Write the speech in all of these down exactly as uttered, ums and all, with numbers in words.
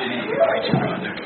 Praise you, brother.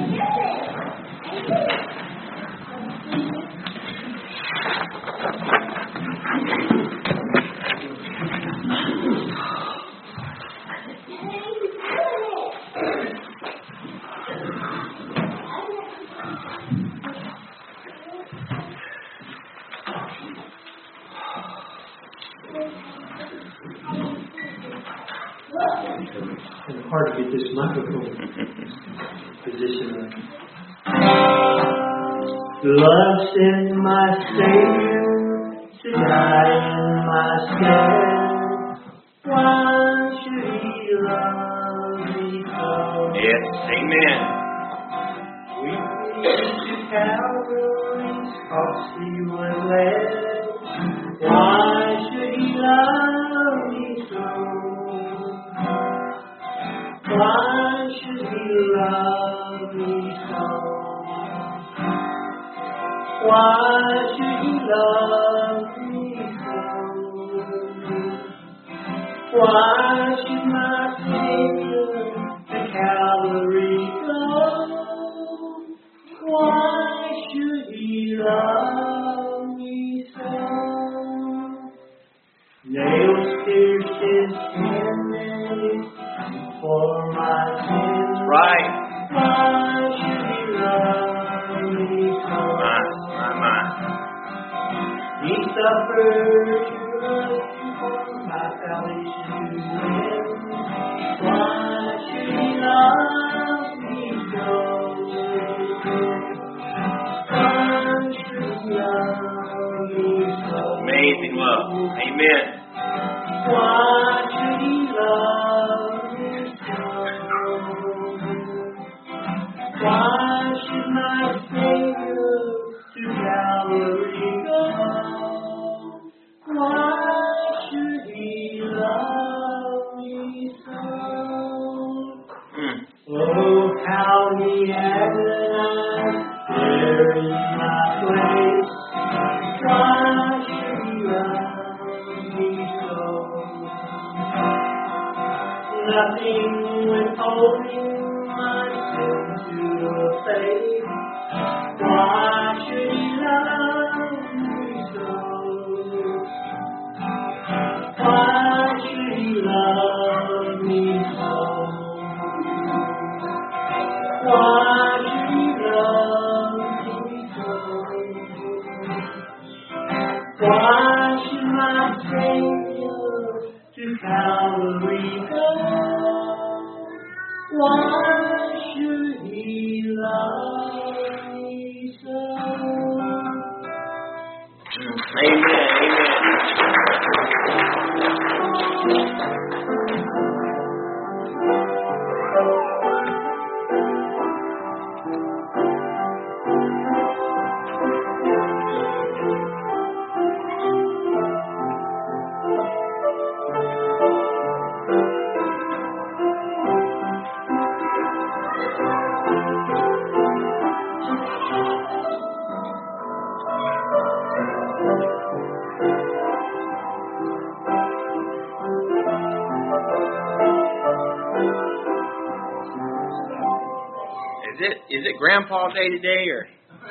It's hard to get this microphone position. Love sent my Savior to die in my stead. Why should He love me so? Yes, amen. We reached to Calvary's cross He was led. Why should He love me so? Why should He love me so? Why should He love me so? Why should my Savior to Calvary go? Why should He love me so? Nails pierced His hands for my sins. Right. Why should He love me so? My, my, my. He suffered for my salvation to win. Why should He love me so? Why should He love me so? Amazing love. Amen. Why should He love me so? Why should my Savior to Calvary go? Why should He love me so? Mm. Oh, how He agonized there in my place. Why should He love me so? Nothing withholding my sin to a face. Why should He love me so? Why should He love me so? Why should He love me so? Why should my Savior to Calvary go? Why should He love me so? Amen. Is it is it Grandpa Day today, or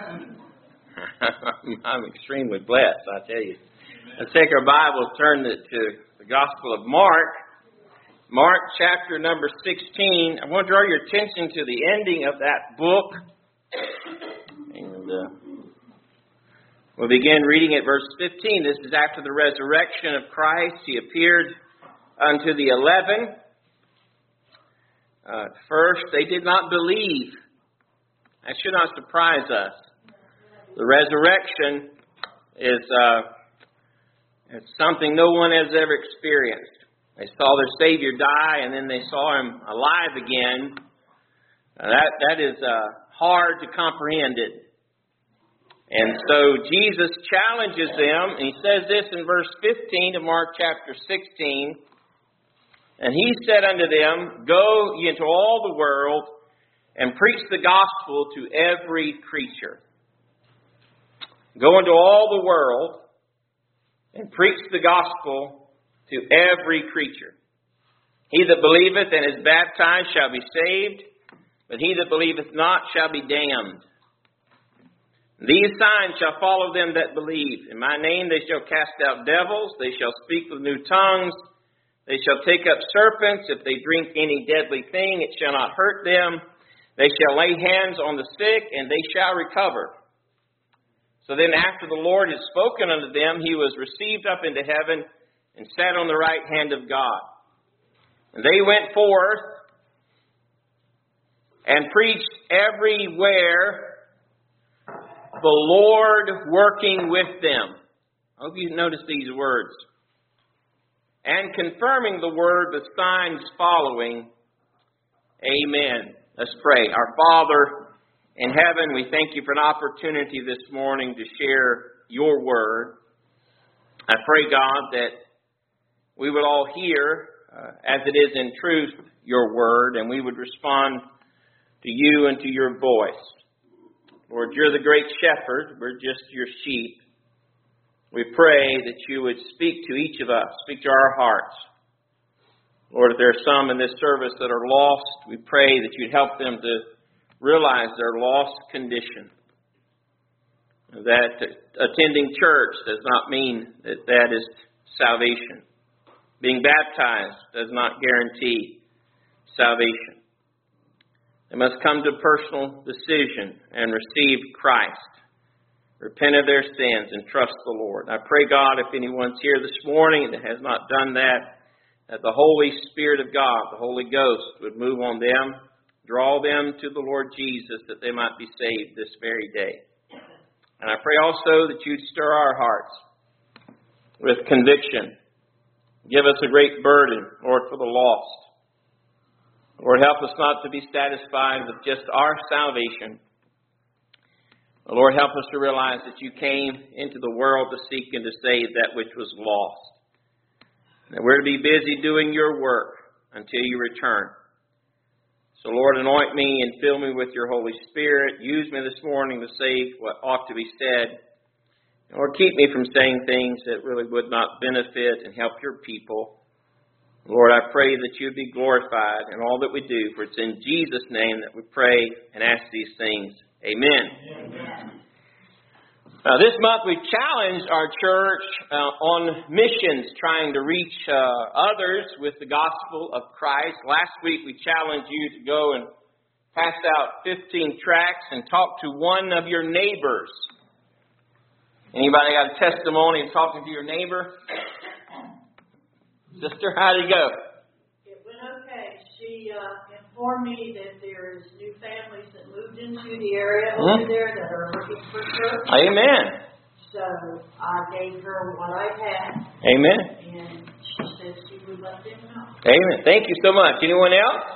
I'm extremely blessed, I tell you. Let's take our Bibles, turn it to the Gospel of Mark, Mark chapter number sixteen. I want to draw your attention to the ending of that book, and uh, we'll begin reading at verse fifteen. This is after the resurrection of Christ. He appeared unto the eleven. Uh, first, they did not believe. That should not surprise us. The resurrection is uh, it's something no one has ever experienced. They saw their Savior die, and then they saw Him alive again. Now that that is uh, hard to comprehend it. And so Jesus challenges them, and He says this in verse fifteen of Mark chapter sixteen. And He said unto them, Go ye into all the world, and preach the gospel to every creature. Go into all the world, and preach the gospel to every creature. He that believeth and is baptized shall be saved, but he that believeth not shall be damned. These signs shall follow them that believe. In my name they shall cast out devils. They shall speak with new tongues. They shall take up serpents. If they drink any deadly thing, it shall not hurt them. They shall lay hands on the sick, and they shall recover. So then after the Lord had spoken unto them, he was received up into heaven and sat on the right hand of God. And they went forth and preached everywhere, the Lord working with them. I hope you notice these words. And confirming the word with signs following. Amen. Let's pray. Our Father in heaven, we thank you for an opportunity this morning to share your word. I pray, God, that we would all hear, uh, as it is in truth, your word, and we would respond to you and to your voice. Lord, you're the great shepherd. We're just your sheep. We pray that you would speak to each of us, speak to our hearts. Lord, if there are some in this service that are lost, we pray that you'd help them to realize their lost condition. That attending church does not mean that that is salvation. Being baptized does not guarantee salvation. They must come to a personal decision and receive Christ. Repent of their sins and trust the Lord. I pray, God, if anyone's here this morning that has not done that, that the Holy Spirit of God, the Holy Ghost, would move on them, draw them to the Lord Jesus, that they might be saved this very day. And I pray also that you'd stir our hearts with conviction. Give us a great burden, Lord, for the lost. Lord, help us not to be satisfied with just our salvation. Lord, help us to realize that you came into the world to seek and to save that which was lost. That we're to be busy doing your work until you return. So, Lord, anoint me and fill me with your Holy Spirit. Use me this morning to say what ought to be said. Or keep me from saying things that really would not benefit and help your people. Lord, I pray that you be glorified in all that we do, for it's in Jesus' name that we pray and ask these things. Amen. Amen. Now, this month we challenged our church uh, on missions, trying to reach uh, others with the gospel of Christ. Last week we challenged you to go and pass out fifteen tracts and talk to one of your neighbors. Anybody got a testimony of talking to your neighbor? Sister, how did it go? It went okay. She uh, informed me that there's new families that moved into the area over mm-hmm. there that are looking for church. Amen. So I gave her what I had. Amen. And she said she would let them know. Amen. Thank you so much. Anyone else?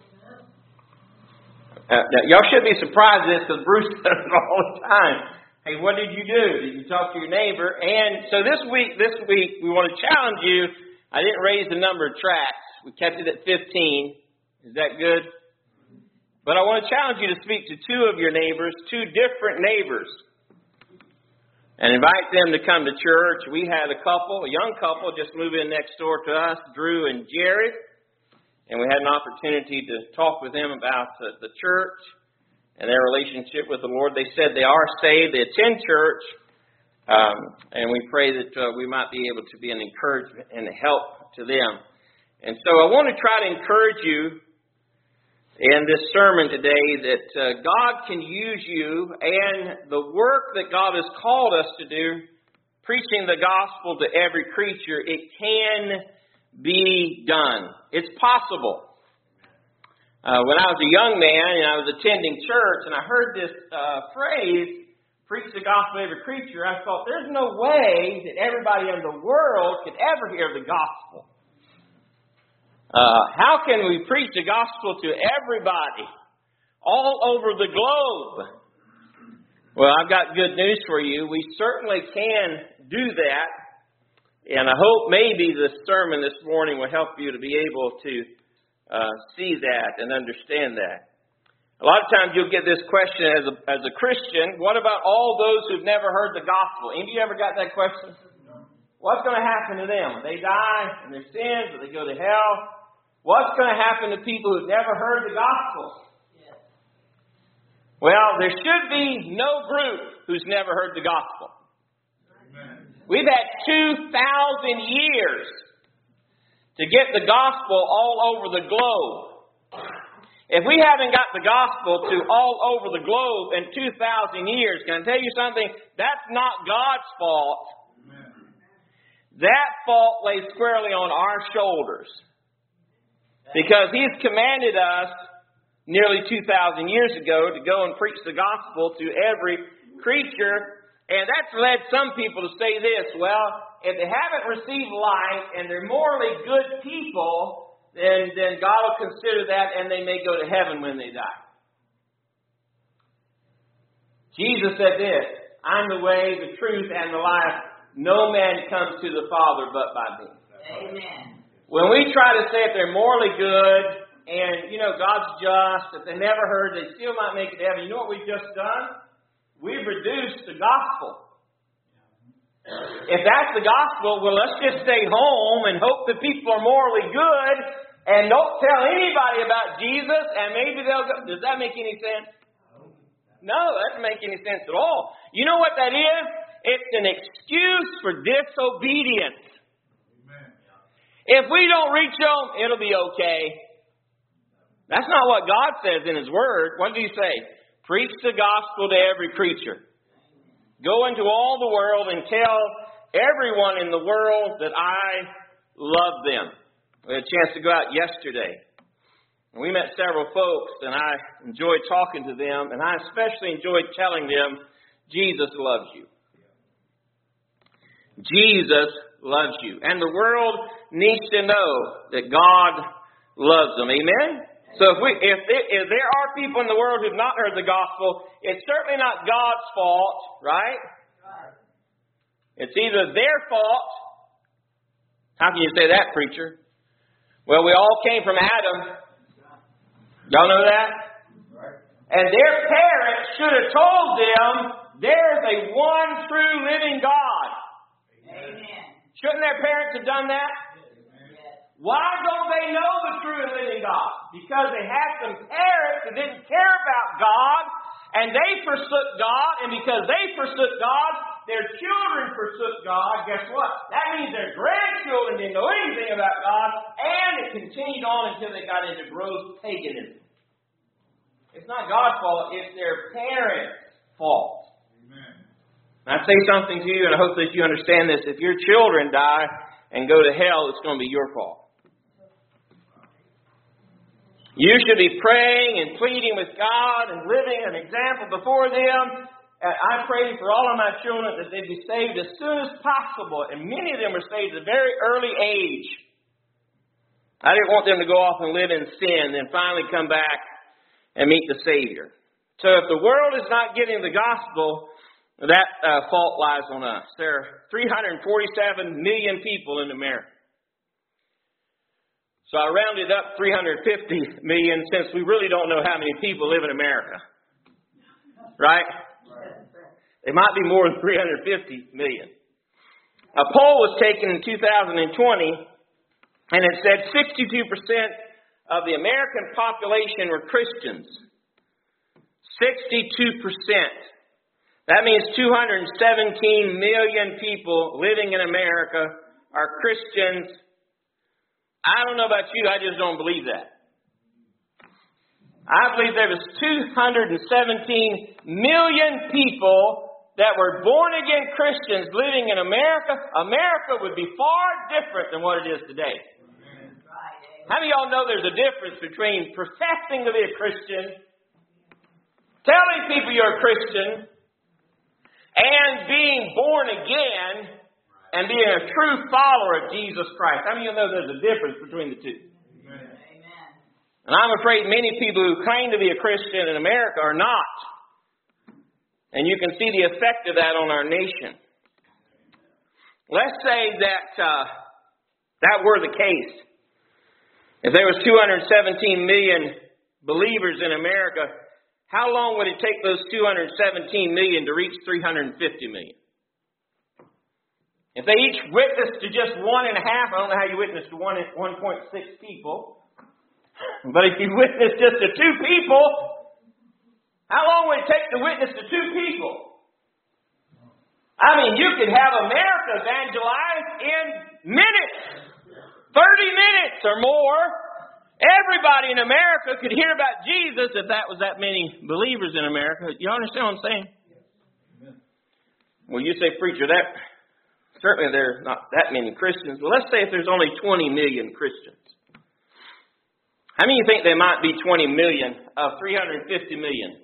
Uh, now, y'all should be surprised at this because Bruce does it all the time. Hey, what did you do? Did you talk to your neighbor? And so this week, this week we want to challenge you. I didn't raise the number of tracts. We kept it at fifteen. Is that good? But I want to challenge you to speak to two of your neighbors, two different neighbors, and invite them to come to church. We had a couple, a young couple, just move in next door to us, Drew and Jared, and we had an opportunity to talk with them about the, the church and their relationship with the Lord. They said they are saved, they attend church. Um, and we pray that uh, we might be able to be an encouragement and a help to them. And so I want to try to encourage you in this sermon today that uh, God can use you and the work that God has called us to do, preaching the gospel to every creature, it can be done. It's possible. Uh, when I was a young man and I was attending church and I heard this uh, phrase, preach the gospel to every creature, I thought, there's no way that everybody in the world could ever hear the gospel. Uh, how can we preach the gospel to everybody all over the globe? Well, I've got good news for you. We certainly can do that. And I hope maybe this sermon this morning will help you to be able to uh, see that and understand that. A lot of times you'll get this question as a, as a Christian, what about all those who've never heard the gospel? Any of you ever got that question? What's going to happen to them? When they die in their sins, or they go to hell? What's going to happen to people who've never heard the gospel? Yes. Well, there should be no group who's never heard the gospel. Amen. We've had two thousand years to get the gospel all over the globe. If we haven't got the gospel to all over the globe in two thousand years, can I tell you something? That's not God's fault. Amen. That fault lays squarely on our shoulders. Because He's commanded us nearly two thousand years ago to go and preach the gospel to every creature. And that's led some people to say this, well, if they haven't received life and they're morally good people, then, then God will consider that and they may go to heaven when they die. Jesus said this, I'm the way, the truth, and the life. No man comes to the Father but by me. Amen. When we try to say if they're morally good, and, you know, God's just, if they never heard, they still might make it to heaven. You know what we've just done? We've reduced the gospel. If that's the gospel, well, let's just stay home and hope that people are morally good and don't tell anybody about Jesus, and maybe they'll go. Does that make any sense? No, that doesn't make any sense at all. You know what that is? It's an excuse for disobedience. If we don't reach them, it'll be okay. That's not what God says in His Word. What do He say? Preach the gospel to every creature. Go into all the world and tell everyone in the world that I love them. We had a chance to go out yesterday. And we met several folks, and I enjoyed talking to them, and I especially enjoyed telling them, Jesus loves you. Jesus loves you. And the world needs to know that God loves them. Amen? So if we, if, it, if there are people in the world who have not heard the gospel, it's certainly not God's fault, right? Right. It's either their fault. How can you say that, preacher? Well, we all came from Adam. Y'all know that? Right. And their parents should have told them there's a one true living God. Amen. Shouldn't their parents have done that? Why don't they know the true and living God? Because they had some parents that didn't care about God, and they forsook God, and because they forsook God, their children forsook God. Guess what? That means their grandchildren didn't know anything about God, and it continued on until they got into gross paganism. It's not God's fault, it's their parents' fault. Amen. And I say something to you, and I hope that you understand this. If your children die and go to hell, it's going to be your fault. You should be praying and pleading with God and living an example before them. I pray for all of my children that they be saved as soon as possible. And many of them were saved at a very early age. I didn't want them to go off and live in sin and then finally come back and meet the Savior. So if the world is not getting the gospel, that uh, fault lies on us. There are three hundred forty-seven million people in America. So I rounded up three hundred fifty million since we really don't know how many people live in America. Right? It might be more than three hundred fifty million. A poll was taken in two thousand twenty, and it said sixty-two percent of the American population were Christians. sixty-two percent. That means two hundred seventeen million people living in America are Christians. I don't know about you, I just don't believe that. I believe there was two hundred seventeen million people that were born-again Christians living in America. America would be far different than what it is today. Amen. How many of y'all know there's a difference between professing to be a Christian, telling people you're a Christian, and being born again and being a true follower of Jesus Christ? How many of you know there's a difference between the two? Amen. And I'm afraid many people who claim to be a Christian in America are not. And you can see the effect of that on our nation. Let's say that uh, that were the case. If there was two hundred seventeen million believers in America, how long would it take those two hundred seventeen million to reach three hundred fifty million? If they each witnessed to just one and a half, I don't know how you witness to one one point six people, but if you witness just to two people, How long would it take to witness to two people? I mean, you could have America evangelized in minutes, thirty minutes or more. Everybody in America could hear about Jesus if that was that many believers in America. You understand what I'm saying? Well, you say, preacher, that certainly there's not that many Christians. Well, let's say if there's only twenty million Christians. How many of you think there might be twenty million of three hundred fifty million?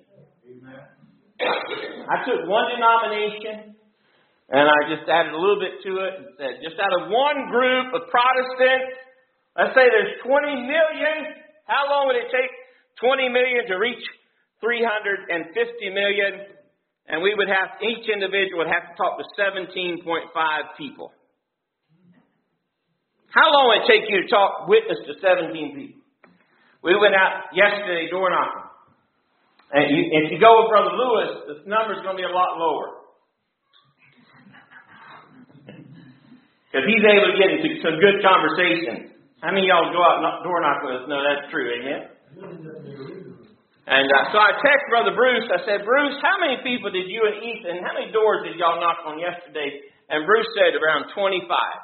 I took one denomination and I just added a little bit to it and said, just out of one group of Protestants, let's say there's twenty million. How long would it take twenty million to reach three hundred fifty million? And we would have, each individual would have to talk to seventeen point five people. How long would it take you to talk, witness to seventeen people? We went out yesterday door knocking. And you, if you go with Brother Lewis, the number's going to be a lot lower. Because he's able to get into some good conversation. How many of y'all go out and door knock with us? No, that's true, amen? And uh, so I texted Brother Bruce. I said, Bruce, how many people did you and Ethan, how many doors did y'all knock on yesterday? And Bruce said around twenty-five.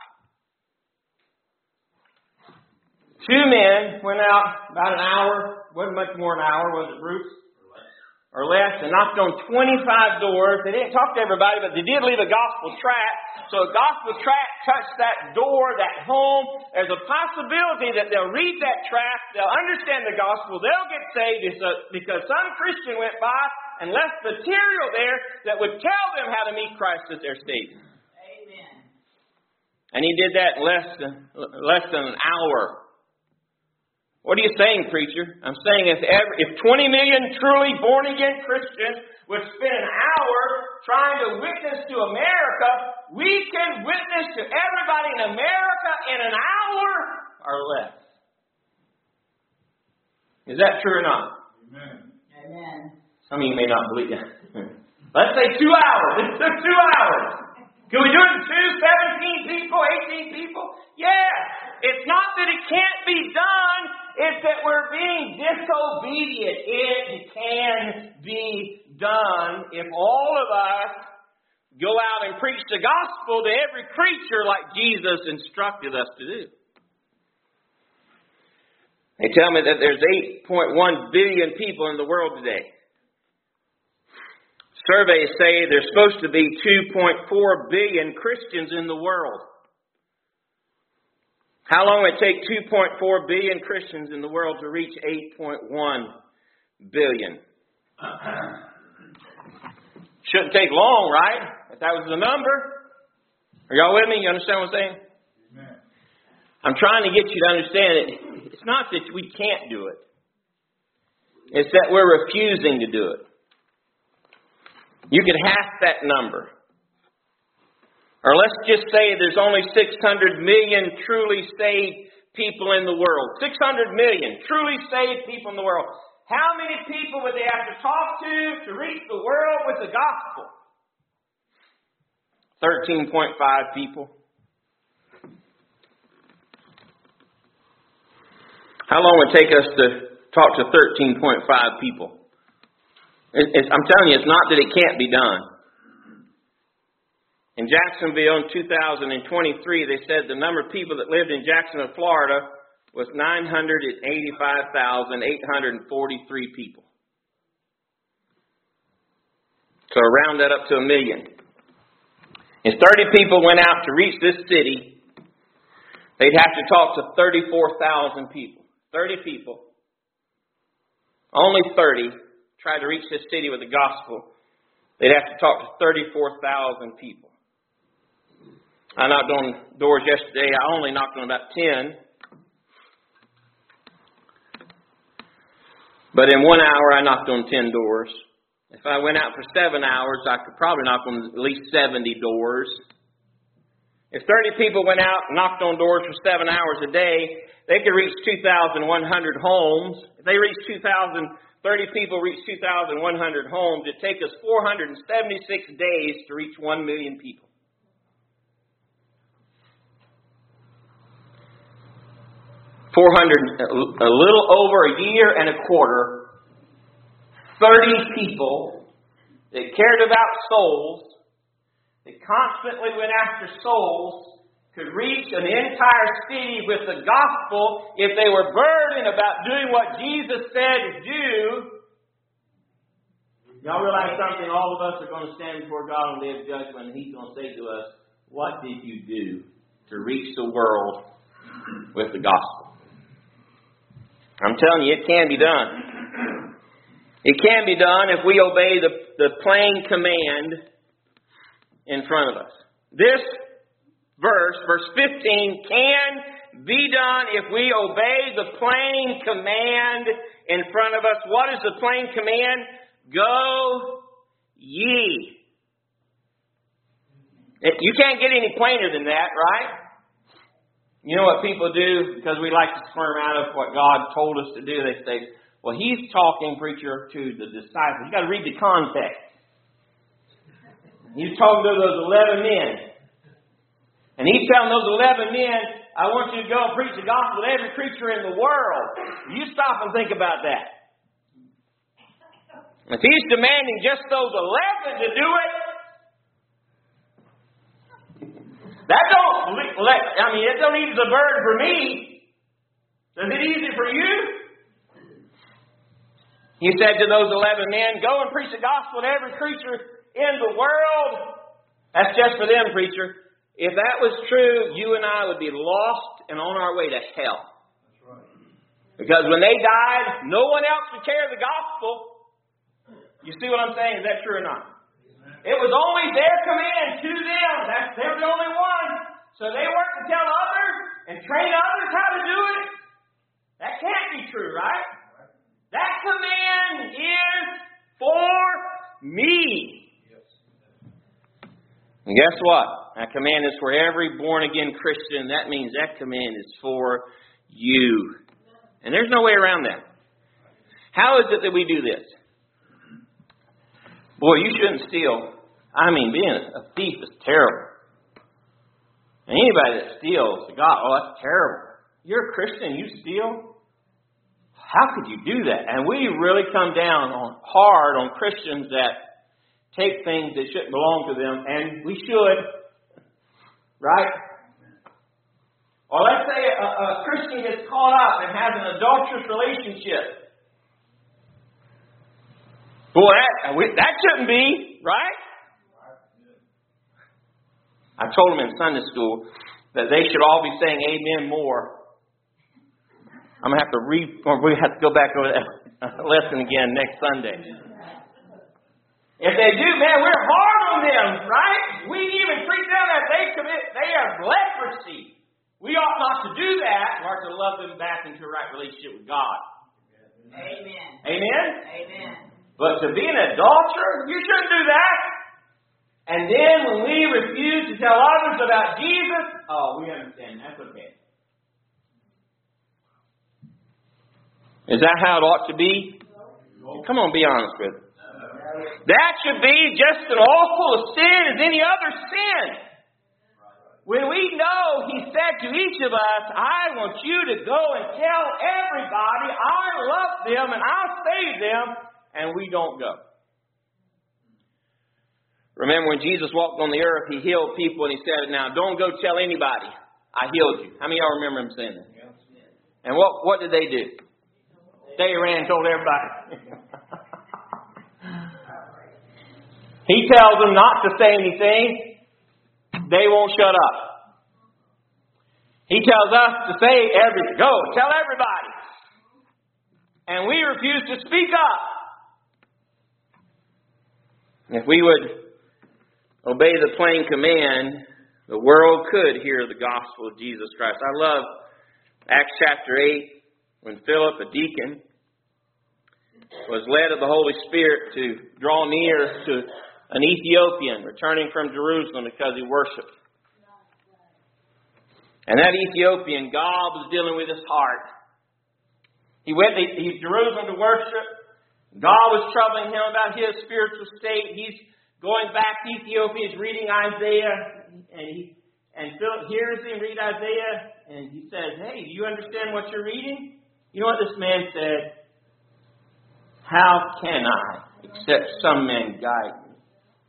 Two men went out about an hour. Wasn't much more than an hour, was it, Bruce? Or less, and knocked on twenty-five doors. They didn't talk to everybody, but they did leave a gospel tract. So a gospel tract touched that door, that home. There's a possibility that they'll read that tract, they'll understand the gospel, they'll get saved because some Christian went by and left material there that would tell them how to meet Christ as their Savior. Amen. And he did that in less than, less than an hour. What are you saying, preacher? I'm saying if ever, if twenty million truly born-again Christians would spend an hour trying to witness to America, we can witness to everybody in America in an hour or less. Is that true or not? Amen. Amen. Some of you may not believe that. Let's say two hours. It took two hours. Can we do it in two, seventeen people, eighteen people? Yeah. It's not that it can't be done. It's that we're being disobedient. It can be done if all of us go out and preach the gospel to every creature like Jesus instructed us to do. They tell me that there's eight point one billion people in the world today. Surveys say there's supposed to be two point four billion Christians in the world. How long would it take two point four billion Christians in the world to reach eight point one billion? Shouldn't take long, right? If that was the number. Are y'all with me? You understand what I'm saying? Amen. I'm trying to get you to understand it. It's not that we can't do it. It's that we're refusing to do it. You could half that number. Or let's just say there's only six hundred million truly saved people in the world. six hundred million truly saved people in the world. How many people would they have to talk to to reach the world with the gospel? thirteen point five people. How long would it take us to talk to thirteen point five people? It, it's, I'm telling you, it's not that it can't be done. In Jacksonville in two thousand twenty-three, they said the number of people that lived in Jacksonville, Florida was nine hundred eighty-five thousand eight hundred forty-three people. So round that up to a million. If thirty people went out to reach this city, they'd have to talk to thirty-four thousand people. thirty people. Only thirty tried to reach this city with the gospel. They'd have to talk to thirty-four thousand people. I knocked on doors yesterday. I only knocked on about ten. But in one hour, I knocked on ten doors. If I went out for seven hours, I could probably knock on at least seventy doors. If thirty people went out and knocked on doors for seven hours a day, they could reach two thousand one hundred homes. If they reach two thousand, thirty people reach two thousand one hundred homes, it'd take us four hundred seventy-six days to reach one million people. four hundred, a little over a year and a quarter thirty people that cared about souls, that constantly went after souls, could reach an entire city with the gospel if they were burdened about doing what Jesus said to do. Y'all realize something? All of us are going to stand before God on the day of judgment, and He's going to say to us, what did you do to reach the world with the gospel? I'm telling you, it can be done. It can be done if we obey the, the plain command in front of us. This verse, verse fifteen, can be done if we obey the plain command in front of us. What is the plain command? Go ye. You can't get any plainer than that, right? You know what people do? Because we like to squirm out of what God told us to do. They say, well, He's talking, preacher, to the disciples. You've got to read the context. He's talking to those eleven men. And He's telling those eleven men, I want you to go and preach the gospel to every creature in the world. You stop and think about that. If He's demanding just those eleven to do it, that don't let, I mean, it don't ease the burden for me. Does it ease it for you? He said to those eleven men, go and preach the gospel to every creature in the world. That's just for them, preacher. If that was true, you and I would be lost and on our way to hell. That's right. Because when they died, no one else would carry the gospel. You see what I'm saying? Is that true or not? It was only their command to them. That's, they're the only ones. So they weren't to tell others and train others how to do it. That can't be true, right? That command is for me. And guess what? That command is for every born-again Christian. That means that command is for you. And there's no way around that. How is it that we do this? Boy, you shouldn't steal. I mean, being a thief is terrible. And anybody that steals, God, oh, that's terrible. You're a Christian, you steal? How could you do that? And we really come down on hard on Christians that take things that shouldn't belong to them, and we should. Right? Or let's say a, a Christian gets caught up and has an adulterous relationship. Boy, that, that shouldn't be, right? I told them in Sunday school that they should all be saying amen more. I'm going to have to re, or we have to go back over that lesson again next Sunday. If they do, man, we're hard on them, right? We even treat them as they commit, they have leprosy. We ought not to do that. We ought to love them back into a right relationship with God. Amen. Amen? Amen. But to be an adulterer, you shouldn't do that. And then when we refuse to tell others about Jesus, oh, we understand. That's okay. Is that how it ought to be? Come on, be honest with me. That should be just as awful a sin as any other sin. When we know He said to each of us, I want you to go and tell everybody I love them and I'll save them, and we don't go. Remember when Jesus walked on the earth, He healed people and He said, now don't go tell anybody I healed you. How many of y'all remember Him saying that? And what, what did they do? They ran and told everybody. He tells them not to say anything. They won't shut up. He tells us to say everything. Go, tell everybody. And we refuse to speak up. If we would obey the plain command, the world could hear the gospel of Jesus Christ. I love Acts chapter eight, when Philip, a deacon, was led of the Holy Spirit to draw near to an Ethiopian returning from Jerusalem because he worshiped. And that Ethiopian, God was dealing with his heart. He went to Jerusalem to worship. God was troubling him about his spiritual state. He's going back to Ethiopia. He's reading Isaiah. And he and Philip hears him read Isaiah. And he says, hey, do you understand what you're reading? You know what this man said? How can I, except some man guide me?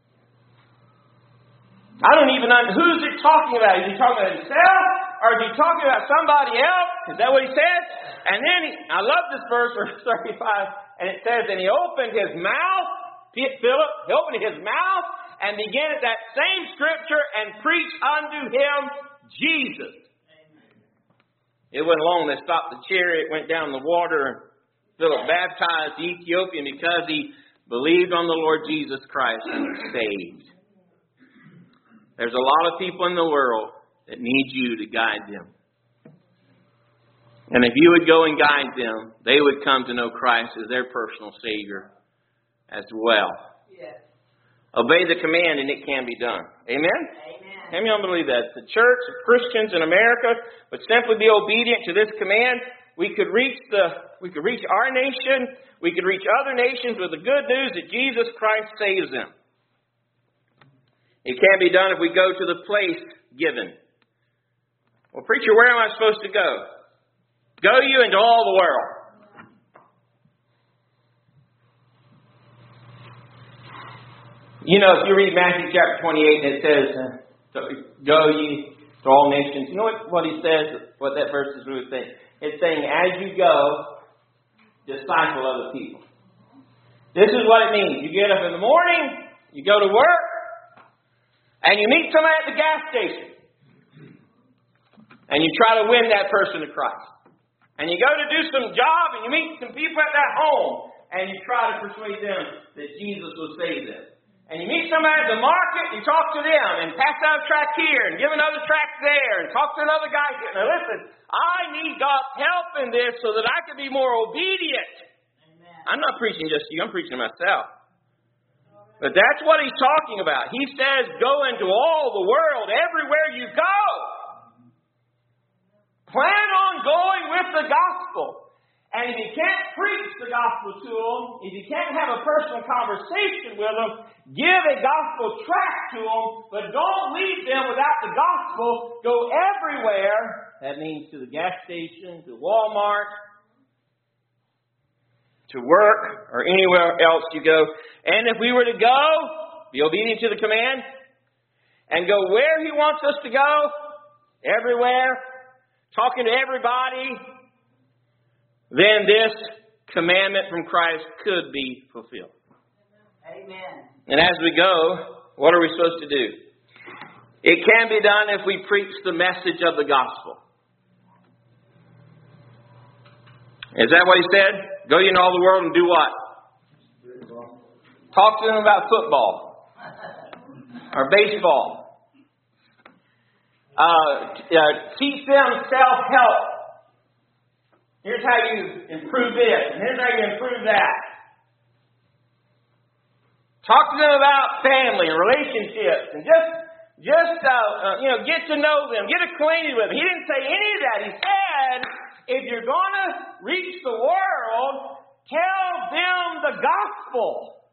I don't even know, who's it talking about? Is he talking about himself? Or is he talking about somebody else? Is that what he says? And then, he, I love this verse, verse thirty-five, and it says, and he opened his mouth, Philip, he opened his mouth, and began at that same scripture and preached unto him Jesus. It wasn't long, they stopped the chariot, went down the water, and Philip baptized the Ethiopian because he believed on the Lord Jesus Christ and was saved. There's a lot of people in the world that need you to guide them. And if you would go and guide them, they would come to know Christ as their personal Savior as well. Yes. Obey the command and it can be done. Amen? Amen. How many of you believe that? The church, the Christians in America would simply be obedient to this command. We could reach the, we could reach our nation. We could reach other nations with the good news that Jesus Christ saves them. It can be done if we go to the place given. Well, preacher, where am I supposed to go? Go you into all the world. You know, if you read Matthew chapter twenty-eight, it says, uh, go ye to all nations. You know what, what he says, what that verse is really saying? It's saying, as you go, disciple other people. This is what it means. You get up in the morning, you go to work, and you meet somebody at the gas station. And you try to win that person to Christ. And you go to do some job and you meet some people at that home. And you try to persuade them that Jesus will save them. And you meet somebody at the market, you talk to them and pass out a tract here and give another tract there and talk to another guy here. Now listen, I need God's help in this so that I can be more obedient. Amen. I'm not preaching just to you, I'm preaching to myself. But that's what he's talking about. He says, go into all the world, everywhere you go. Plan on going with the gospel. And if you can't preach the gospel to them, if you can't have a personal conversation with them, give a gospel tract to them, but don't leave them without the gospel. Go everywhere. That means to the gas station, to Walmart, to work, or anywhere else you go. And if we were to go, be obedient to the command, and go where He wants us to go, everywhere, talking to everybody, then this commandment from Christ could be fulfilled. Amen. And as we go, what are we supposed to do? It can be done if we preach the message of the gospel. Is that what he said? Go ye into all the world and do what? Talk to them about football or baseball. Uh, uh, teach them self-help. Here's how you improve this, and here's how you improve that. Talk to them about family and relationships, and just, just uh, uh, you know, get to know them, get acquainted with them. He didn't say any of that. He said, if you're going to reach the world, tell them the gospel.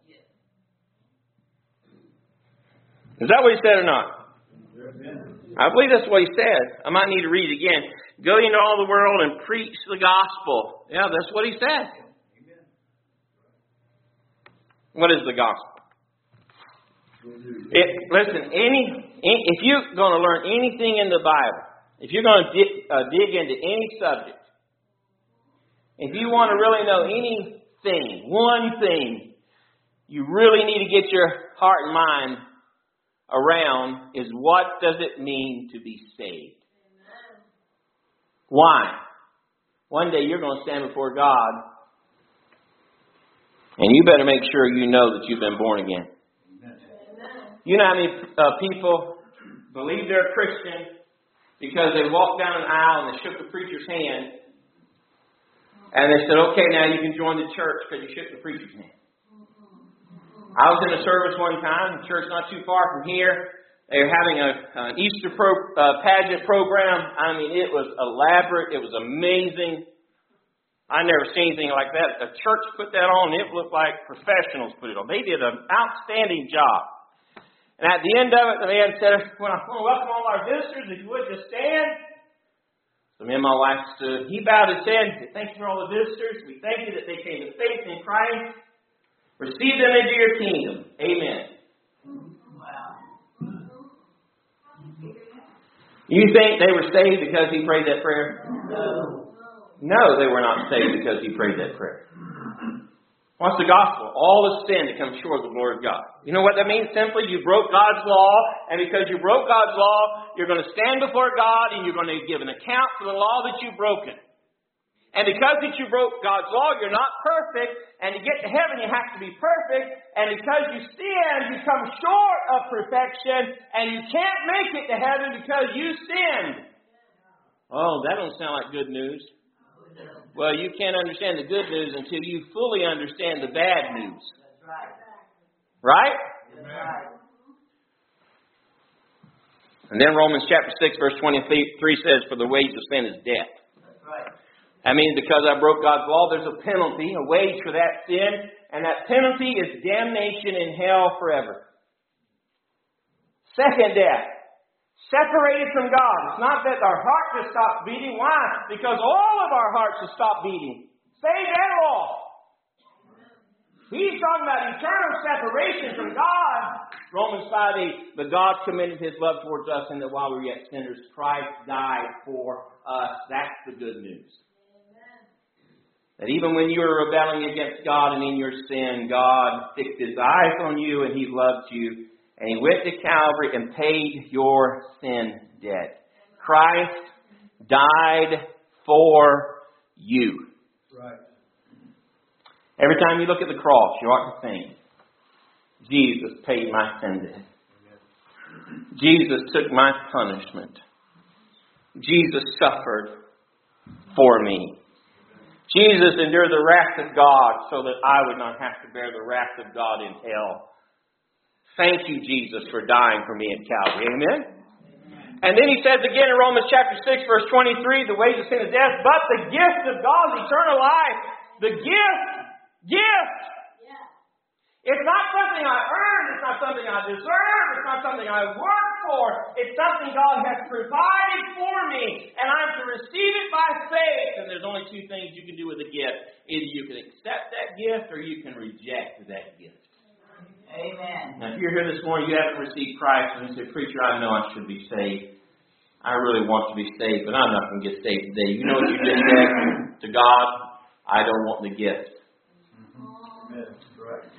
Is that what he said or not? I believe that's what he said. I might need to read it again. Go into all the world and preach the gospel. Yeah, that's what he said. What is the gospel? It, listen, any if you're going to learn anything in the Bible, if you're going to dig, uh, dig into any subject, if you want to really know anything, one thing, you really need to get your heart and mind around is what does it mean to be saved? Amen. Why? One day you're going to stand before God and you better make sure you know that you've been born again. Amen. You know how many uh, people believe they're Christian because they walked down an aisle and they shook the preacher's hand and they said, okay, now you can join the church because you shook the preacher's hand. I was in a service one time, a church not too far from here. They were having a, an Easter pro, uh, pageant program. I mean, it was elaborate. It was amazing. I never seen anything like that. The church put that on, and it looked like professionals put it on. They did an outstanding job. And at the end of it, the man said, well, I want to welcome all our visitors. If you would just stand. So me and my wife stood. He bowed his head and said, thank you for all the visitors. We thank you that they came to faith in Christ. Receive them into your kingdom. Amen. Wow. You think they were saved because he prayed that prayer? No. No, they were not saved because he prayed that prayer. What's the gospel? All is sin to come short of the glory of God. You know what that means? Simply, you broke God's law, and because you broke God's law, you're going to stand before God, and you're going to give an account for the law that you've broken. And because that you broke God's law, you're not perfect, and to get to heaven, you have to be perfect, and because you sin, you come short of perfection, and you can't make it to heaven because you sinned. Oh, that don't sound like good news. Well, you can't understand the good news until you fully understand the bad news. That's right. Right? That's right. And then Romans chapter six, verse twenty-three says, for the wage of sin is death. That's right. That means because I broke God's law, there's a penalty, a wage for that sin, and that penalty is damnation in hell forever. Second death. Separated from God. It's not that our heart just stops beating. Why? Because all of our hearts have stopped beating. Saved and lost. He's talking about eternal separation from God. Romans five eight. But God commended His love towards us, and that while we were yet sinners, Christ died for us. That's the good news. Amen. That even when you were rebelling against God and in your sin, God fixed His eyes on you and He loved you. And He went to Calvary and paid your sin debt. Christ died for you. Right. Every time you look at the cross, you ought to think, Jesus paid my sin debt. Jesus took my punishment. Jesus suffered for me. Jesus endured the wrath of God so that I would not have to bear the wrath of God in hell. Thank you, Jesus, for dying for me at Calvary. Amen? Amen? And then he says again in Romans chapter six, verse twenty-three, the wage of sin is death, but the gift of God is eternal life. The gift, gift. Yeah. It's not something I earn. It's not something I deserve. It's not something I work for. It's something God has provided for me, and I'm to receive it by faith. And there's only two things you can do with a gift. Either you can accept that gift or you can reject that gift. Amen. Now, if you're here this morning, you haven't received Christ, and you say, preacher, I know I should be saved. I really want to be saved, but I'm not going to get saved today. You know what you just said to God? I don't want the gift. Amen. Right.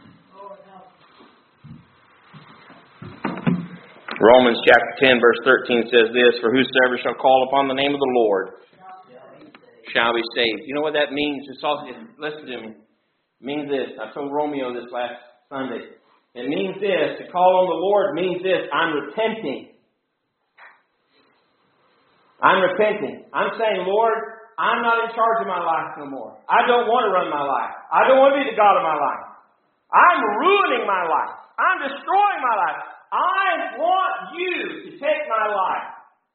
Romans chapter ten, verse thirteen says this, for whosoever shall call upon the name of the Lord shall be saved. You know what that means? It's also, listen to me. It means this. I told Romeo this last Sunday. It means this. To call on the Lord means this. I'm repenting. I'm repenting. I'm saying, Lord, I'm not in charge of my life no more. I don't want to run my life. I don't want to be the God of my life. I'm ruining my life. I'm destroying my life. I want you to take my life.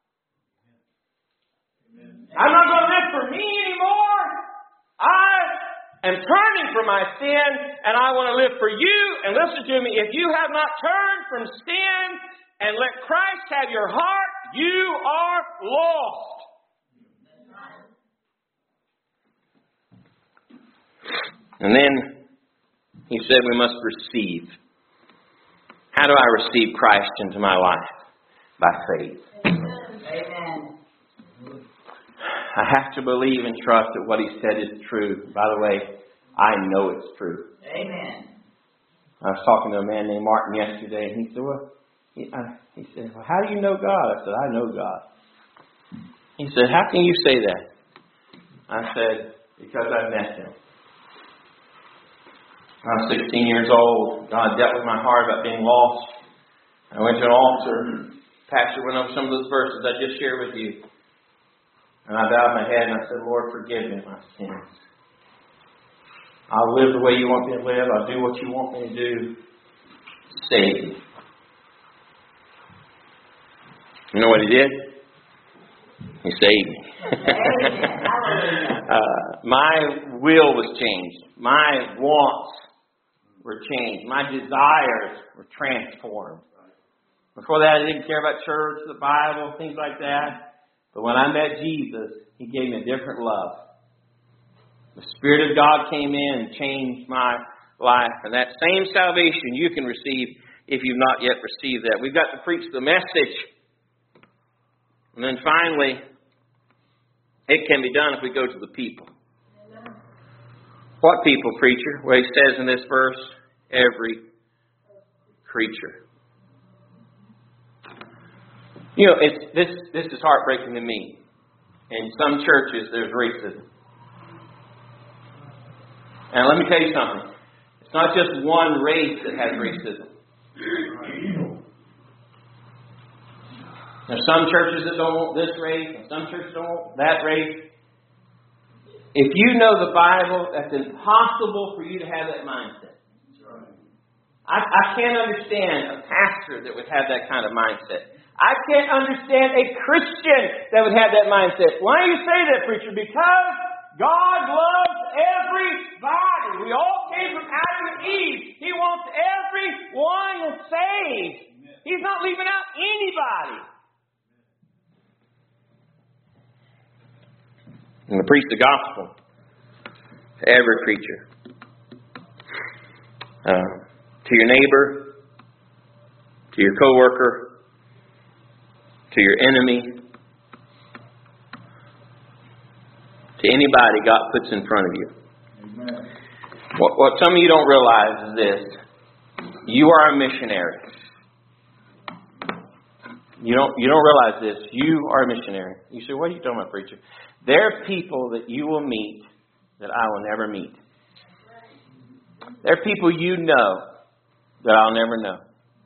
Amen. I'm not going to live for me anymore. I am turning from my sin, and I want to live for you. And listen to me, if you have not turned from sin and let Christ have your heart, you are lost. And then he said we must receive. How do I receive Christ into my life? By faith. Amen. I have to believe and trust that what he said is true. By the way, I know it's true. Amen. I was talking to a man named Martin yesterday, and he said, well, he, I, he said, well, how do you know God? I said, I know God. He said, how can you say that? I said, because I met him. I was sixteen years old. God dealt with my heart about being lost. I went to an altar. Pastor went over some of those verses I just shared with you. And I bowed my head and I said, Lord, forgive me my sins. I'll live the way you want me to live. I'll do what you want me to do. Save me. You know what he did? He saved me. uh, my will was changed. My wants were changed. My desires were transformed. Before that, I didn't care about church, the Bible, things like that. But when I met Jesus, He gave me a different love. The Spirit of God came in and changed my life. And that same salvation you can receive if you've not yet received that. We've got to preach the message. And then finally, it can be done if we go to the people. What people, preacher? Well, he says in this verse, every creature. You know, it's, this, this is heartbreaking to me. In some churches, there's racism. And let me tell you something. It's not just one race that has racism. There's some churches that don't want this race, and some churches don't want that race. If you know the Bible, that's impossible for you to have that mindset. I, I can't understand a pastor that would have that kind of mindset. I can't understand a Christian that would have that mindset. Why do you say that, preacher? Because God loves everybody. We all came from Adam and Eve. He wants everyone saved. He's not leaving out anybody. And to preach the gospel to every creature. Uh, to your neighbor, to your coworker, to your enemy, to anybody God puts in front of you. Amen. What, what some of you don't realize is this. You are a missionary. You don't, you don't realize this. You are a missionary. You say, what are you talking about, preacher? There are people that you will meet that I will never meet. There are people you know that I'll never know.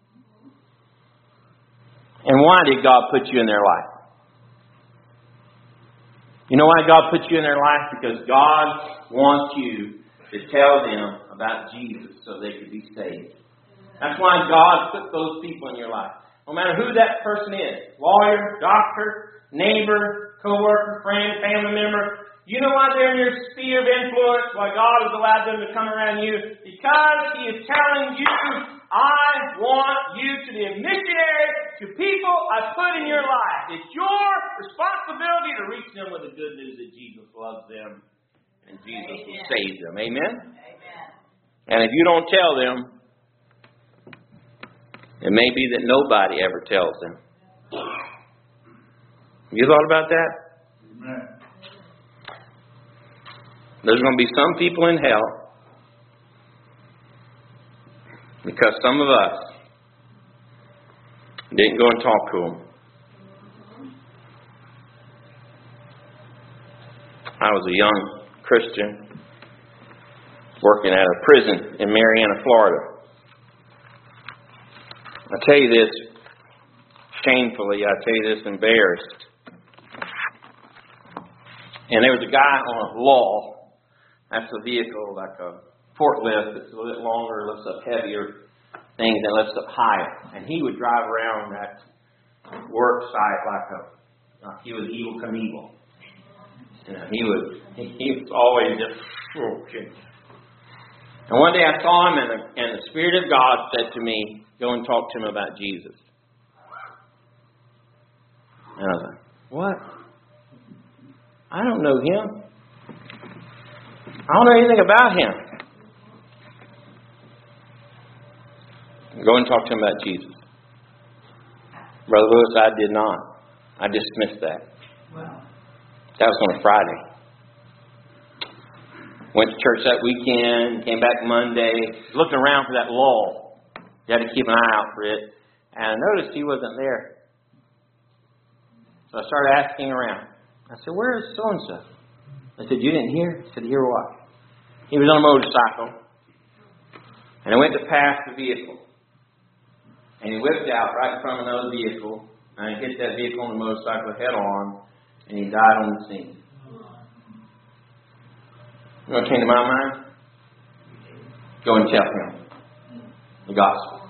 And why did God put you in their life? You know why God put you in their life? Because God wants you to tell them about Jesus so they could be saved. That's why God put those people in your life. No matter who that person is, lawyer, doctor, neighbor, co-worker, friend, family member, you know why they're in your sphere of influence, why God has allowed them to come around you? Because He is telling you, I want you to be a missionary to people I put in your life. It's your responsibility to reach them with the good news that Jesus loves them and Jesus Amen. Will save them. Amen? Amen? And if you don't tell them, it may be that nobody ever tells them. You thought about that? Amen. There's going to be some people in hell because some of us didn't go and talk to them. I was a young Christian working at a prison in Marianna, Florida. I tell you this shamefully, I tell you this embarrassed. And there was a guy on a law. That's a vehicle like a forklift that's a little bit longer, lifts up heavier things and lifts up higher. And he would drive around that work site like a, like he was Evel Knievel. You know, he was he, he was always just oh, shit. And one day I saw him, and the, and the Spirit of God said to me, "Go and talk to him about Jesus." And I was like, "What? I don't know him. I don't know anything about him." Go and talk to him about Jesus. Brother Lewis, I did not. I dismissed that. Wow. That was on a Friday. Went to church that weekend, came back Monday, looking around for that lull. You had to keep an eye out for it. And I noticed he wasn't there. So I started asking around. I said, "Where is so-and-so?" I said, "You didn't hear?" He said, "Hear what?" He was on a motorcycle. And I went to pass the vehicle. And he whipped out right in front of another vehicle. And he hit that vehicle on the motorcycle head on. And he died on the scene. You know what came to my mind? Go and tell him the gospel.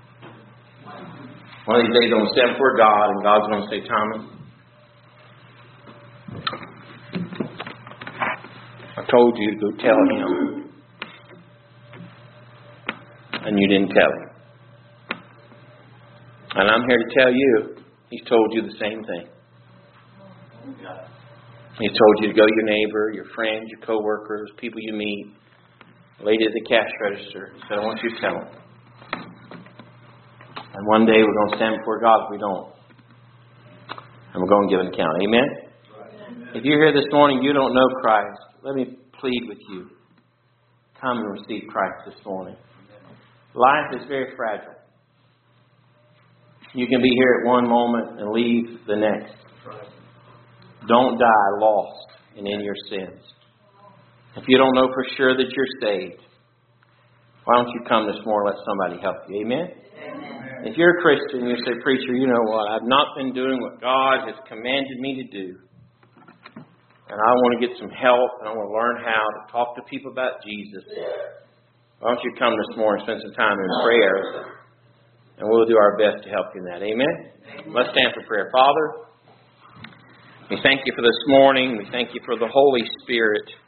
One of these days I'm going to stand before God, and God's going to say, "Tommy, I told you to go tell him, and you didn't tell him. And I'm here to tell you, He's told you the same thing." He told you to go to your neighbor, your friends, your co-workers, people you meet. Lady at the cash register. He said, I want you to tell them. And one day we're going to stand before God if we don't. And we're going to give an account. Amen? If you're here this morning, you don't know Christ, let me plead with you. Come and receive Christ this morning. Life is very fragile. You can be here at one moment and leave the next. Don't die lost and in your sins. If you don't know for sure that you're saved, why don't you come this morning and let somebody help you? Amen? Amen. If you're a Christian, you say, preacher, you know what? I've not been doing what God has commanded me to do. And I want to get some help, and I want to learn how to talk to people about Jesus. Why don't you come this morning and spend some time in prayer, and we'll do our best to help you in that. Amen? Amen. Let's stand for prayer. Father, we thank you for this morning. We thank you for the Holy Spirit